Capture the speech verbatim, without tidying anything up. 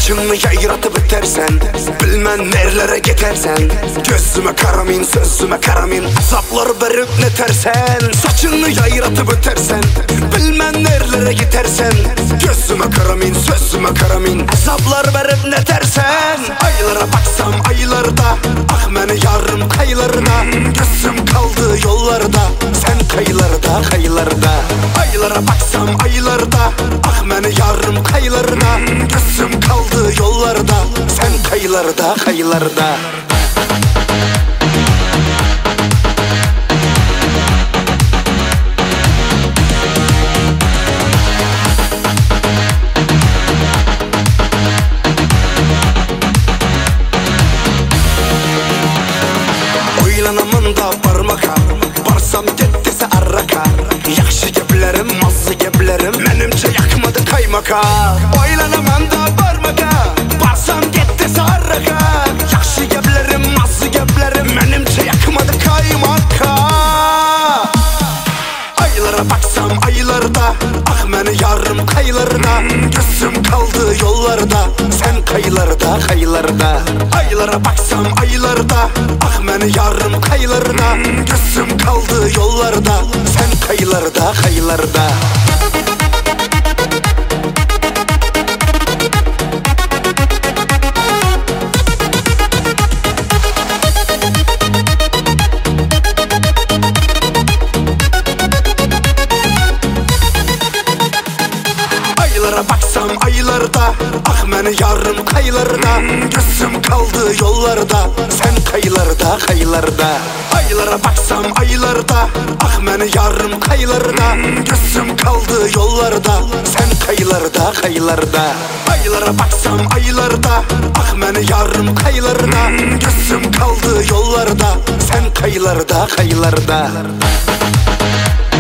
saçını yayratıp bitersen, bilmem nerelere gidersen. Gözüme karamin, sözüme karamin, azaplar verip netersen. Saçını yayratıp bitersen, bilmem nerelere gidersen. Gözüme karamin, sözüme karamin, azaplar verip netersen. Aylara baksam aylarda, ah meni yarım kaylarda. Gözüm kaldı yollarda, sen kaylarda kaylarda. Aylara baksam aylarda, ah meni yarım kaylarda. Gözüm kaldı yollarda, sen kaylarda kaylarda. Oylanaman da barmaka, barsam dettese arraka. Yaxşı geplerim, mazlı geplerim, menimce yakmadı kaymaka. Oylanaman da barmaka, barsam dettese arraka. Yaxşı geplerim, mazlı geplerim, menimce yakmadı kaymaka. Aylara baksam aylarda, ah meni yarım kaylarda. Gözüm kaldı yollarda, sen kaylarda kaylarda. Aylara baksam aylarda, ah meni yarım kaylarda. Gözüm kaldı yollarda, sen kaylarda kaylarda. Aylara baksam aylarda, ah meni yarım kaylarda. Gözüm kaldı yollarda, sen kaylarda kaylarda. Aylara baksam aylarda, ah meni yarım kaylarda. Gözüm kaldı yollarda, sen kaylarda kaylarda. Aylara baksam aylarda, ah meni yarım kaylarda. Gözüm kaldı yollarda, sen kaylarda kaylarda.